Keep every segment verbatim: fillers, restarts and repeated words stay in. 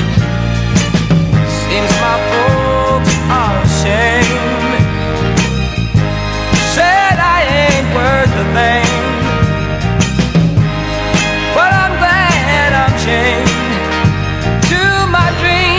Seems my folks are ashamed, said I ain't worth a thing, but I'm glad I'm chained to my dreams.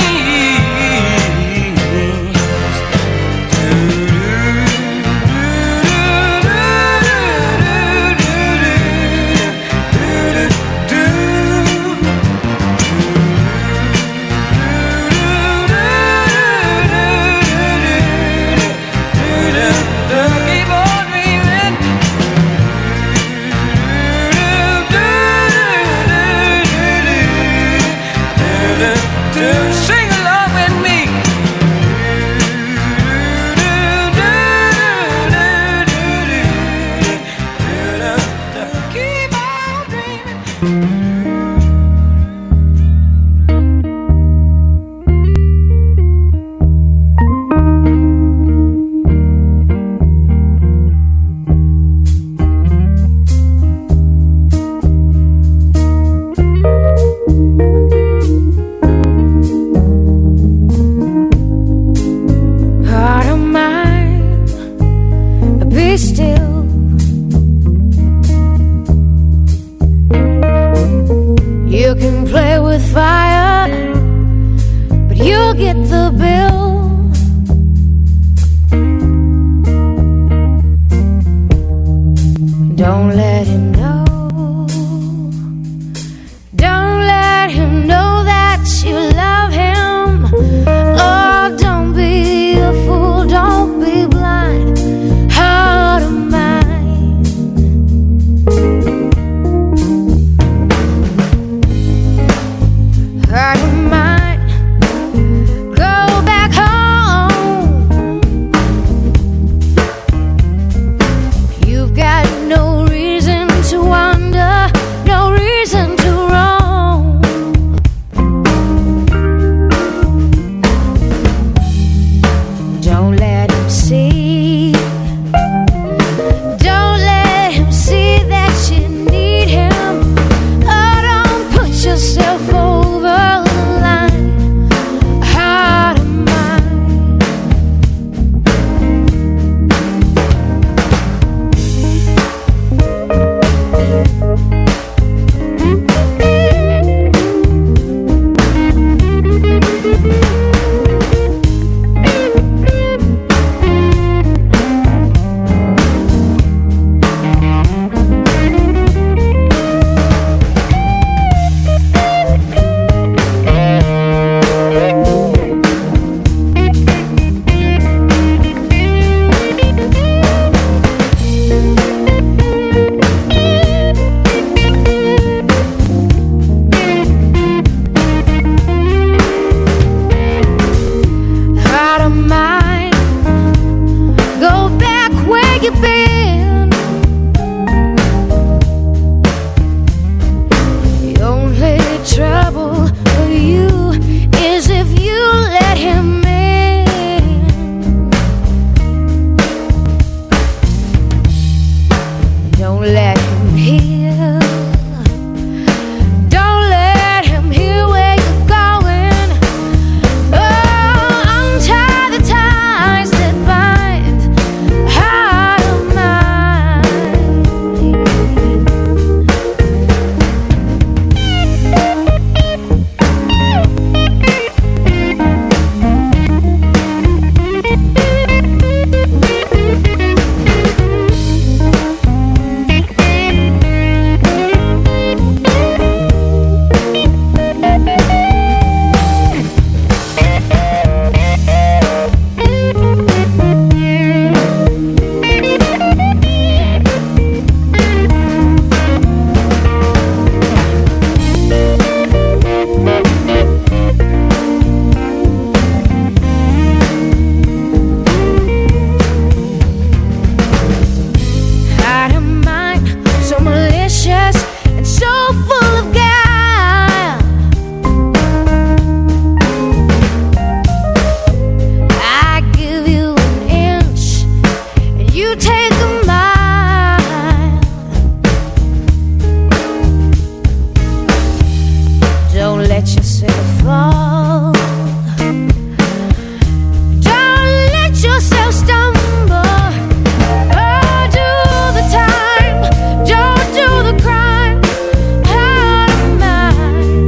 fall. Don't let yourself stumble. Oh, do the time, don't do the crime. Out of mind.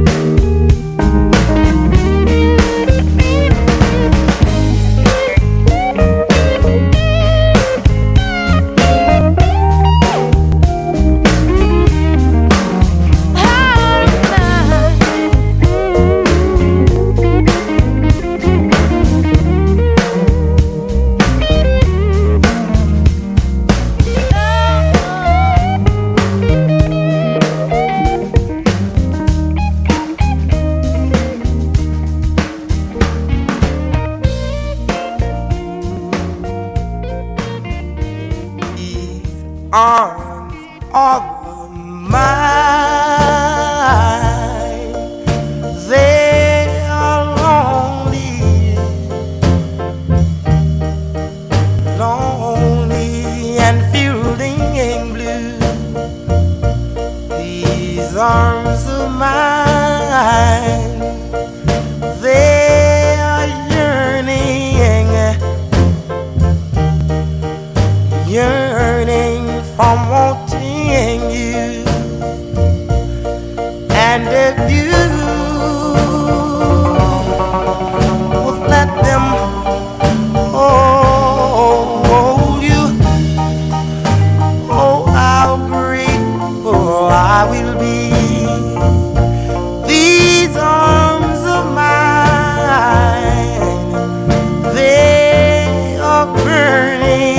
Arms of mine, they are lonely, lonely and feeling blue. These arms of mine, they are yearning, yearning from wanting you. And if you would let them hold you, oh, how grateful I will be. These arms of mine, they are burning.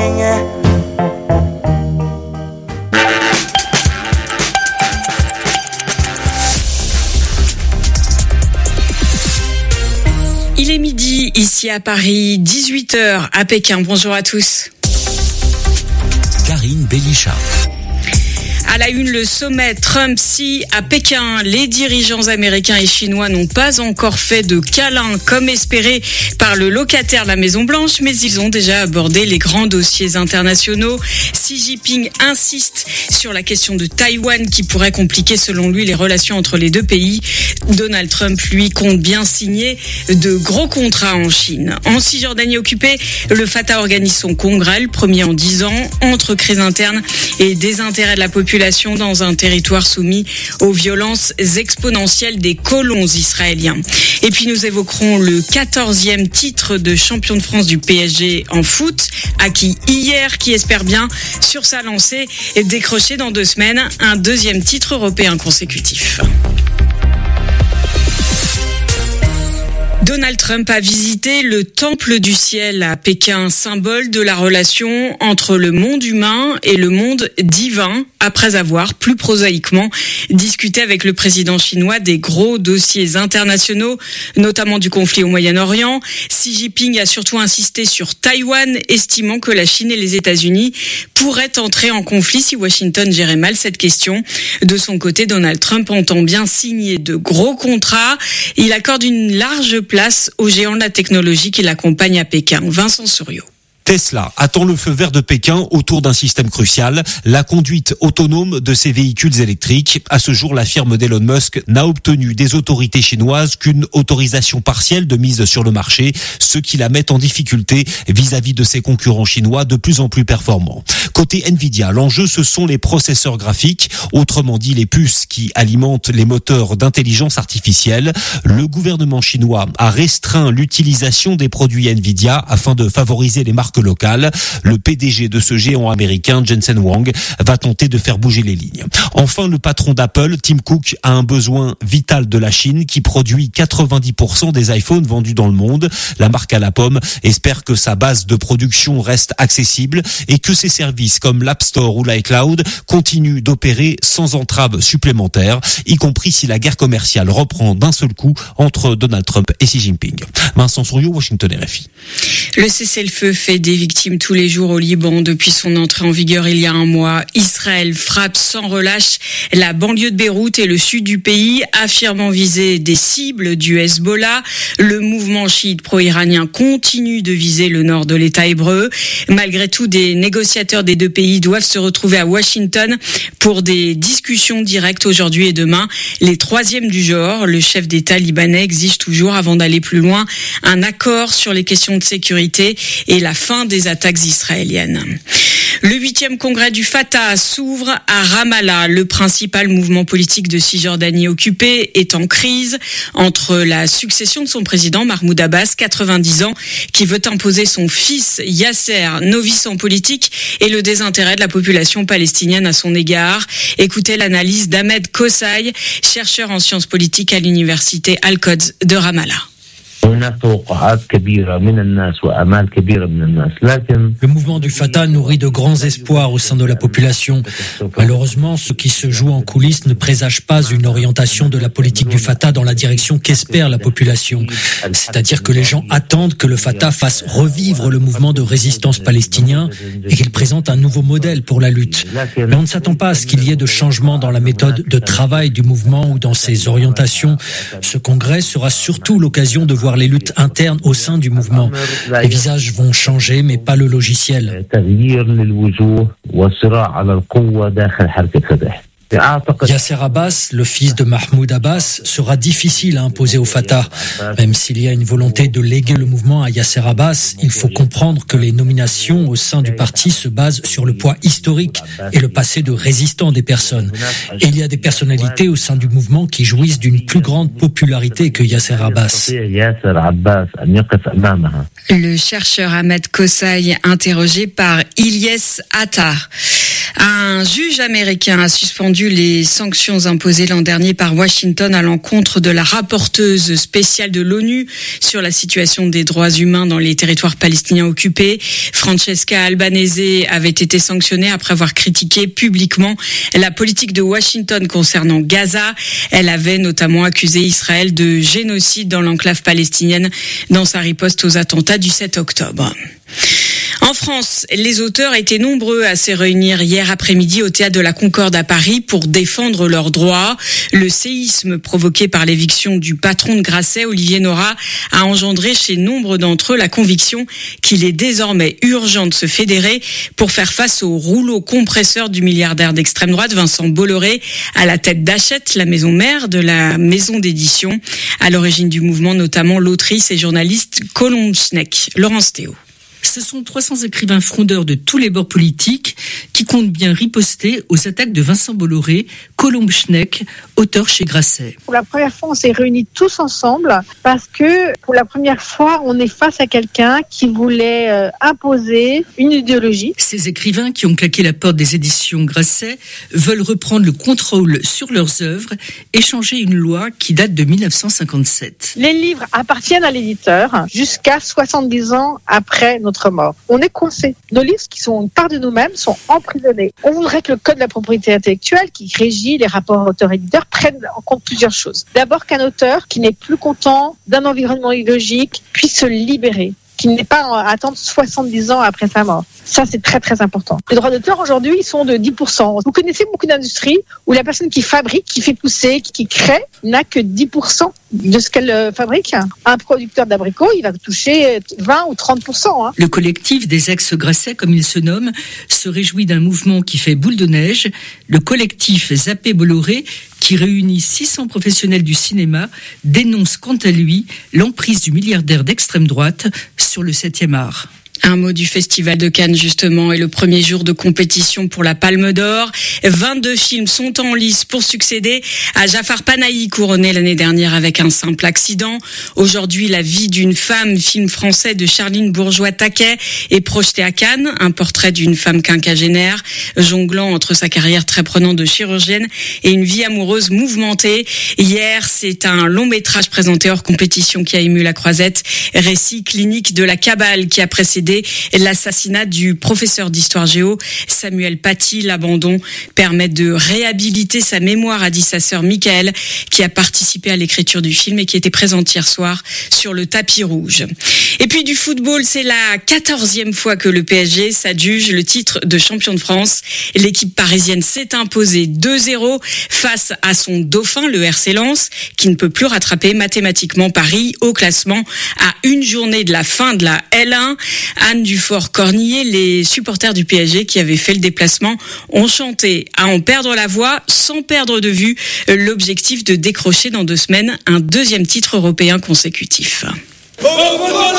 Il est midi ici à Paris, dix-huit heures à Pékin. Bonjour à tous. Karine Bélichard. À la une, le sommet Trump-Xi à Pékin. Les dirigeants américains et chinois n'ont pas encore fait de câlin comme espéré par le locataire de la Maison-Blanche, mais ils ont déjà abordé les grands dossiers internationaux. Xi Jinping insiste sur la question de Taïwan qui pourrait compliquer selon lui les relations entre les deux pays. Donald Trump, lui, compte bien signer de gros contrats en Chine. En Cisjordanie occupée, le Fatah organise son congrès, le premier en dix ans, entre crise interne et désintérêt de la population dans un territoire soumis aux violences exponentielles des colons israéliens. Et puis nous évoquerons le quatorzième titre de champion de France du P S G en foot, acquis hier, qui espère bien, sur sa lancée, décrocher dans deux semaines un deuxième titre européen consécutif. Donald Trump a visité le Temple du Ciel à Pékin, symbole de la relation entre le monde humain et le monde divin, après avoir, plus prosaïquement, discuté avec le président chinois des gros dossiers internationaux, notamment du conflit au Moyen-Orient. Xi Jinping a surtout insisté sur Taïwan, estimant que la Chine et les États-Unis pourraient entrer en conflit si Washington gérait mal cette question. De son côté, Donald Trump entend bien signer de gros contrats. Il accorde une large place aux géants de la technologie qui l'accompagnent à Pékin. Vincent Souriau. Tesla attend le feu vert de Pékin autour d'un système crucial, la conduite autonome de ses véhicules électriques. À ce jour, la firme d'Elon Musk n'a obtenu des autorités chinoises qu'une autorisation partielle de mise sur le marché, ce qui la met en difficulté vis-à-vis de ses concurrents chinois de plus en plus performants. Côté Nvidia, l'enjeu, ce sont les processeurs graphiques, autrement dit les puces qui alimentent les moteurs d'intelligence artificielle. Le gouvernement chinois a restreint l'utilisation des produits Nvidia afin de favoriser les marques locales. Le P D G de ce géant américain, Jensen Huang, va tenter de faire bouger les lignes. Enfin, le patron d'Apple, Tim Cook, a un besoin vital de la Chine qui produit quatre-vingt-dix pour cent des iPhones vendus dans le monde. La marque à la pomme espère que sa base de production reste accessible et que ses services comme l'App Store ou l'iCloud continuent d'opérer sans entrave supplémentaire, y compris si la guerre commerciale reprend d'un seul coup entre Donald Trump et Xi Jinping. Vincent Souriau, Washington R F I. Le cessez-le-feu fait des victimes tous les jours au Liban depuis son entrée en vigueur il y a un mois. Israël frappe sans relâche la banlieue de Beyrouth et le sud du pays, affirmant viser des cibles du Hezbollah. Le mouvement chiite pro-iranien continue de viser le nord de l'État hébreu. Malgré tout, des négociateurs des deux pays doivent se retrouver à Washington pour des discussions directes aujourd'hui et demain. Les troisièmes du genre, le chef d'État libanais exige toujours, avant d'aller plus loin, un accord sur les questions de sécurité et la fin des attaques israéliennes. Le huitième congrès du Fatah s'ouvre à Ramallah. Le principal mouvement politique de Cisjordanie occupée est en crise entre la succession de son président Mahmoud Abbas, quatre-vingt-dix ans, qui veut imposer son fils Yasser, novice en politique, et le désintérêt de la population palestinienne à son égard. Écoutez l'analyse d'Ahmed Kossaï, chercheur en sciences politiques à l'université Al-Quds de Ramallah. Le mouvement du Fatah nourrit de grands espoirs au sein de la population. Malheureusement, ce qui se joue en coulisses ne présage pas une orientation de la politique du Fatah dans la direction qu'espère la population. C'est-à-dire que les gens attendent que le Fatah fasse revivre le mouvement de résistance palestinien et qu'il présente un nouveau modèle pour la lutte. Mais on ne s'attend pas à ce qu'il y ait de changements dans la méthode de travail du mouvement ou dans ses orientations. Ce congrès sera surtout l'occasion de voir les luttes internes au sein du mouvement. Les visages vont changer, mais pas le logiciel. Yasser Abbas, le fils de Mahmoud Abbas, sera difficile à imposer au Fatah. Même s'il y a une volonté de léguer le mouvement à Yasser Abbas, il faut comprendre que les nominations au sein du parti se basent sur le poids historique et le passé de résistant des personnes. Et il y a des personnalités au sein du mouvement qui jouissent d'une plus grande popularité que Yasser Abbas. Le chercheur Ahmed Kossaï, interrogé par Ilyes Attar. Un juge américain a suspendu les sanctions imposées l'an dernier par Washington à l'encontre de la rapporteuse spéciale de l'ONU sur la situation des droits humains dans les territoires palestiniens occupés. Francesca Albanese avait été sanctionnée après avoir critiqué publiquement la politique de Washington concernant Gaza. Elle avait notamment accusé Israël de génocide dans l'enclave palestinienne dans sa riposte aux attentats du sept octobre. En France, les auteurs étaient nombreux à se réunir hier après-midi au Théâtre de la Concorde à Paris pour défendre leurs droits. Le séisme provoqué par l'éviction du patron de Grasset, Olivier Nora, a engendré chez nombre d'entre eux la conviction qu'il est désormais urgent de se fédérer pour faire face au rouleau compresseur du milliardaire d'extrême droite Vincent Bolloré, à la tête d'Hachette, la maison mère de la maison d'édition. À l'origine du mouvement, notamment l'autrice et journaliste Colombe Schneck. Laurence Théo. Ce sont trois cents écrivains frondeurs de tous les bords politiques qui comptent bien riposter aux attaques de Vincent Bolloré, Colombe Schneck, auteur chez Grasset. Pour la première fois, on s'est réunis tous ensemble parce que pour la première fois, on est face à quelqu'un qui voulait euh, imposer une idéologie. Ces écrivains qui ont claqué la porte des éditions Grasset veulent reprendre le contrôle sur leurs œuvres et changer une loi qui date de dix-neuf cent cinquante-sept. Les livres appartiennent à l'éditeur jusqu'à soixante-dix ans après notre mort. On est coincé. Nos livres, qui sont une part de nous-mêmes, sont emprisonnés. On voudrait que le code de la propriété intellectuelle, qui régit les rapports auteur-éditeur, prenne en compte plusieurs choses. D'abord, qu'un auteur qui n'est plus content d'un environnement idéologique puisse se libérer, qu'il n'ait pas à attendre soixante-dix ans après sa mort. Ça, c'est très, très important. Les droits d'auteur, aujourd'hui, ils sont de dix pour cent. Vous connaissez beaucoup d'industries où la personne qui fabrique, qui fait pousser, qui crée, n'a que dix pour cent de ce qu'elle fabrique. Un producteur d'abricots, il va toucher vingt ou trente pour cent. Hein. Le collectif des ex-Grasset, comme il se nomme, se réjouit d'un mouvement qui fait boule de neige. Le collectif Zappé Bolloré, qui réunit six cents professionnels du cinéma, dénonce quant à lui l'emprise du milliardaire d'extrême droite sur le septième art. Un mot du Festival de Cannes, justement, et le premier jour de compétition pour la Palme d'Or. vingt-deux films sont en lice pour succéder à Jafar Panahi, couronné l'année dernière avec un simple accident. Aujourd'hui, La vie d'une femme, film français de Charline Bourgeois-Taquet, est projeté à Cannes. Un portrait d'une femme quinquagénaire, jonglant entre sa carrière très prenante de chirurgienne et une vie amoureuse mouvementée. Hier, c'est un long métrage présenté hors compétition qui a ému la Croisette. Récit clinique de la cabale qui a précédé l'assassinat du professeur d'histoire géo Samuel Paty. L'abandon permet de réhabiliter sa mémoire, a dit sa sœur Michael, qui a participé à l'écriture du film et qui était présente hier soir sur le tapis rouge. Et puis du football, c'est la quatorzième fois que le P S G s'adjuge le titre de champion de France. L'équipe parisienne s'est imposée deux zéro face à son dauphin, le R C Lens, qui ne peut plus rattraper mathématiquement Paris au classement à une journée de la fin de la L un. Anne Dufort-Cornillet, les supporters du P S G qui avaient fait le déplacement ont chanté à en perdre la voix sans perdre de vue l'objectif de décrocher dans deux semaines un deuxième titre européen consécutif. On va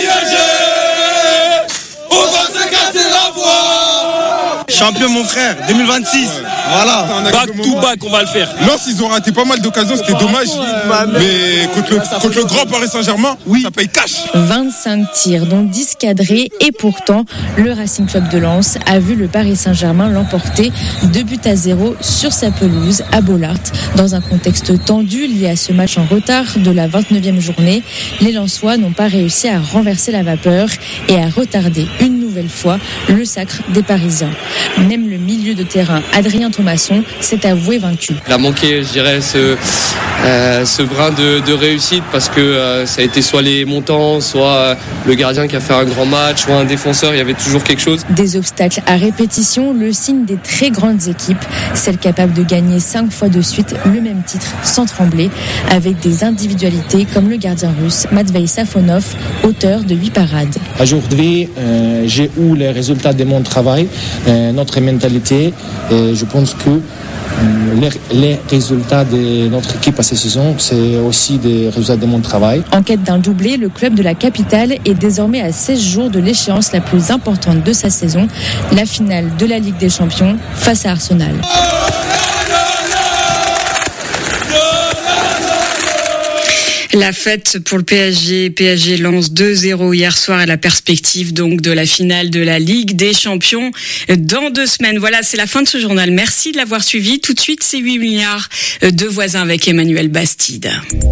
se casser la voix. Champion mon frère, deux mille vingt-six. Voilà. Back to back, on va le faire. Lens, ils ont raté pas mal d'occasions, c'était dommage. Mais contre le, contre le grand Paris Saint-Germain, oui, ça paye cash. vingt-cinq tirs, dont dix cadrés. Et pourtant, le Racing Club de Lens a vu le Paris Saint-Germain l'emporter deux buts à zéro sur sa pelouse à Bollaert. Dans un contexte tendu lié à ce match en retard de la vingt-neuvième journée, les Lensois n'ont pas réussi à renverser la vapeur et à retarder une nouvelle fois le sacre des Parisiens. Même le milieu de terrain, Adrien Thomasson, s'est avoué vaincu. Il a manqué, je dirais, ce, euh, ce brin de, de réussite parce que euh, ça a été soit les montants, soit euh, le gardien qui a fait un grand match, soit un défenseur, il y avait toujours quelque chose. Des obstacles à répétition, le signe des très grandes équipes, celles capables de gagner cinq fois de suite le même titre sans trembler, avec des individualités comme le gardien russe Matvei Safonov, auteur de huit parades. Aujourd'hui, euh, j'ai eu les résultats de mon travail, euh, notre mentalité, et je pense que Les, les résultats de notre équipe à cette saison, c'est aussi des résultats de mon travail. En quête d'un doublé, le club de la capitale est désormais à seize jours de l'échéance la plus importante de sa saison, la finale de la Ligue des Champions face à Arsenal. La fête pour le P S G, P S G lance deux zéro hier soir et la perspective donc de la finale de la Ligue des Champions dans deux semaines. Voilà, c'est la fin de ce journal. Merci de l'avoir suivi. Tout de suite, c'est huit milliards de voisins avec Emmanuel Bastide.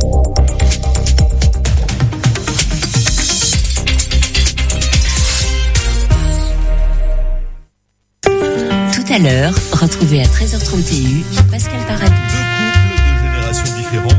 Tout à l'heure, retrouvez à treize heures trente et un Pascal Paradou. Deux couples de générations différentes.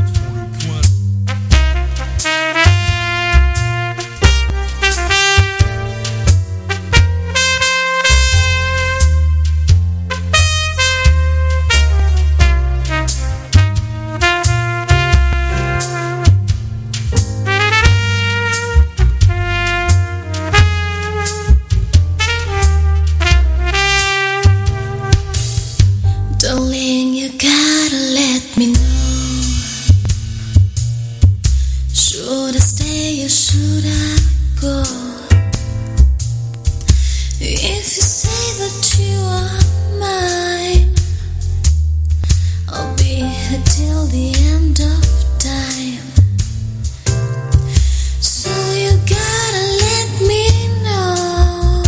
Darling, you gotta let me know. Should I stay or should I go? If you say that you are mine, I'll be here till the end of time. So you gotta let me know.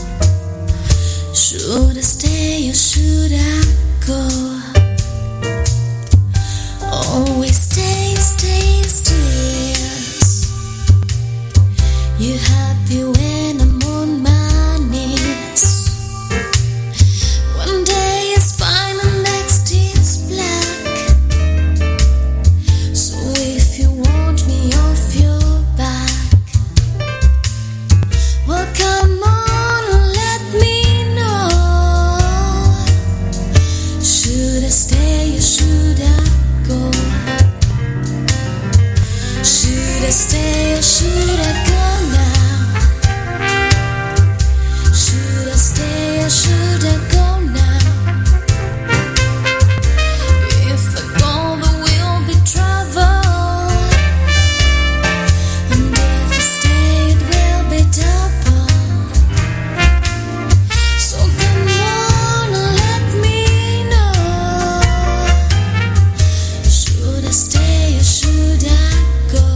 Should I stay or should I go? Always stay, stay, stay. You happy when I'm on my knees. One day is fine and next is black. So if you want me off your back, well come on and let me know. Should I stay or should I go? Should I stay or should I go now? Should I stay or should I go now? If I go there will be trouble, and if I stay it will be double. So come on and let me know. Should I stay or should I go?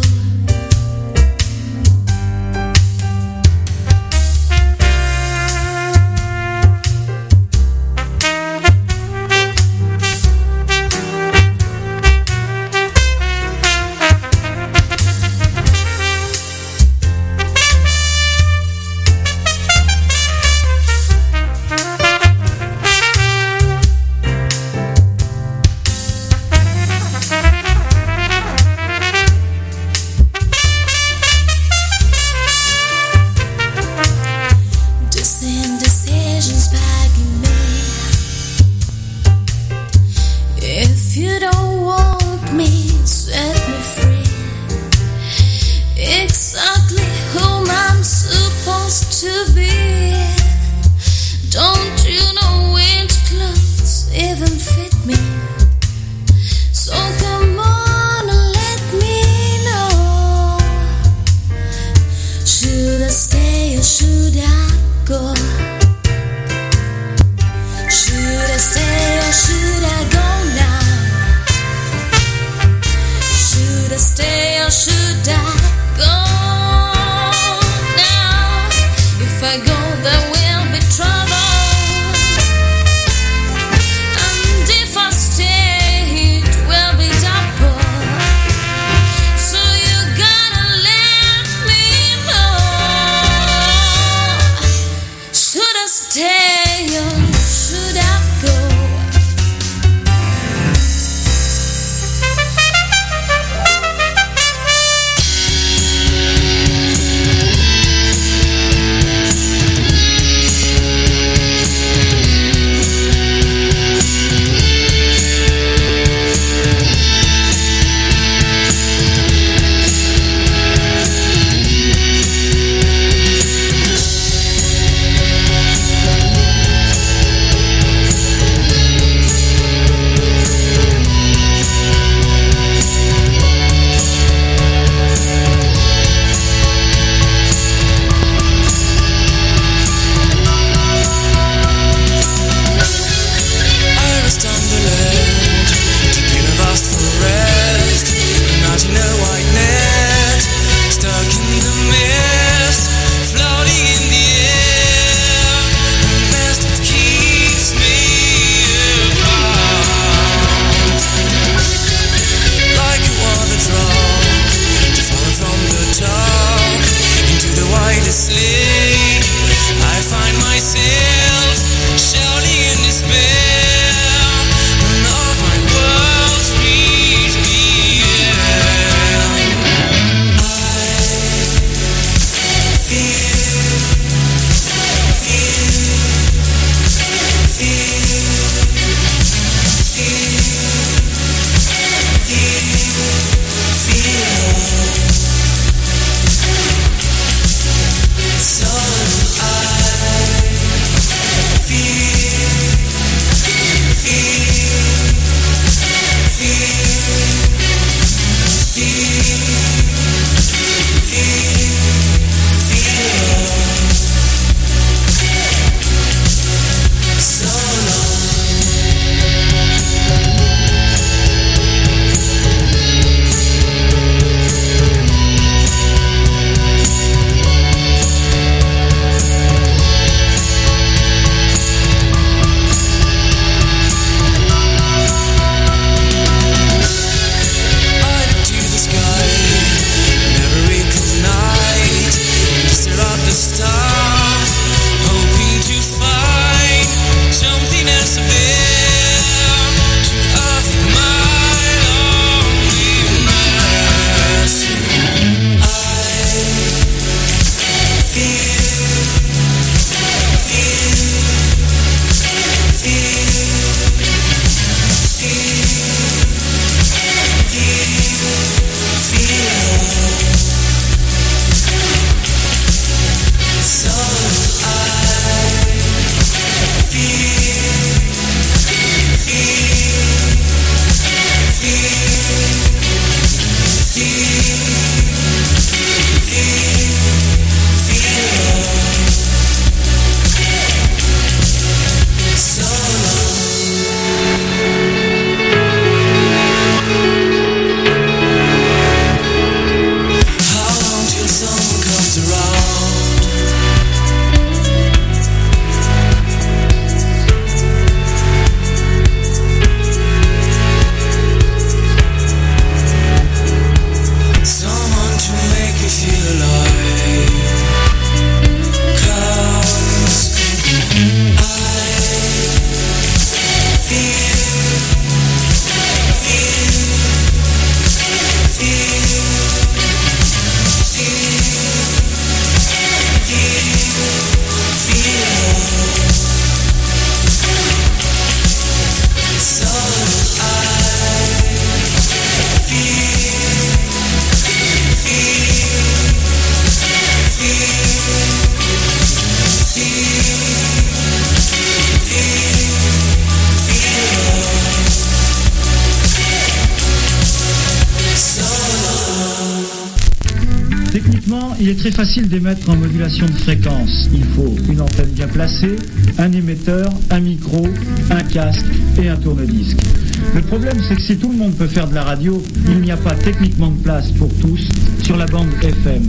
Techniquement, il est très facile d'émettre en modulation de fréquence. Il faut une antenne bien placée, un émetteur, un micro, un casque et un tourne-disque. Le problème, c'est que si tout le monde peut faire de la radio, il n'y a pas techniquement de place pour tous sur la bande F M.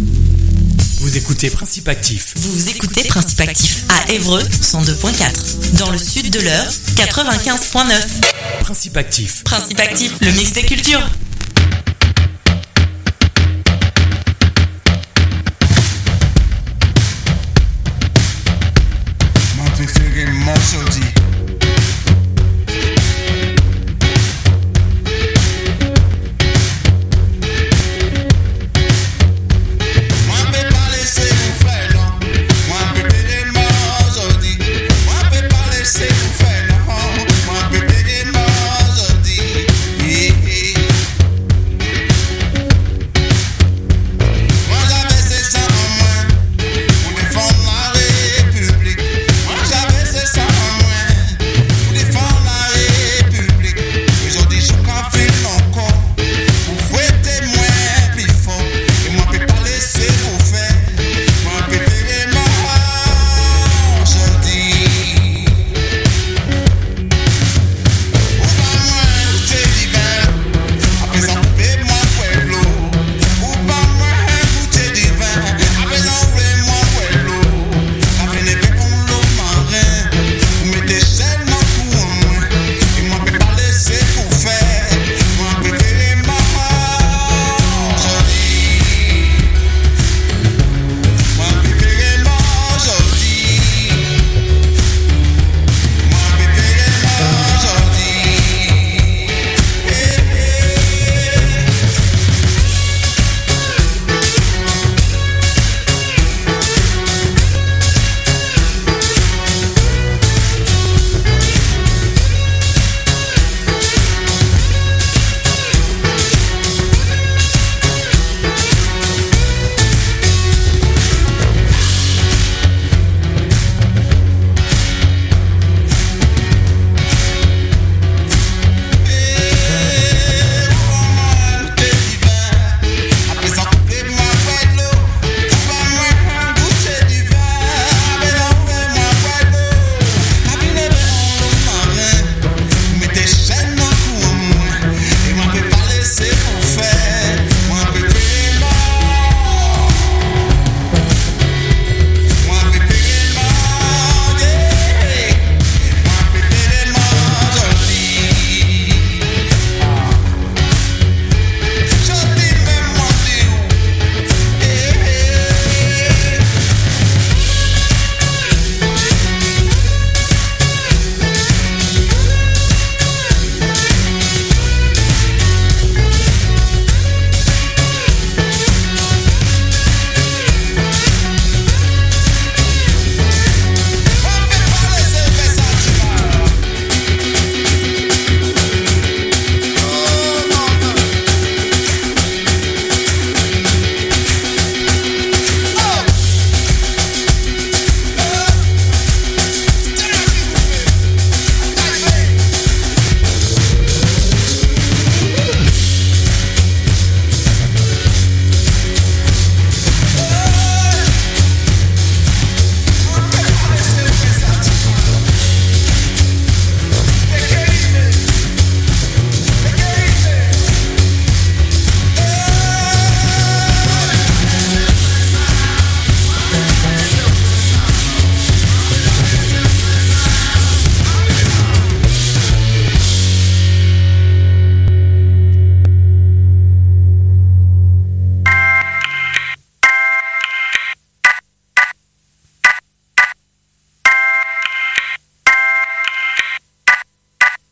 Vous écoutez Principe Actif. Vous écoutez Principe Actif à Évreux cent deux virgule quatre. Dans le sud de l'Eure, quatre-vingt-quinze virgule neuf. Principe Actif. Principe Actif, le mix des cultures.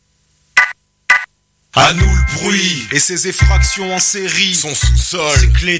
À nous le bruit et ses effractions en série. Son sous-sol, ses clés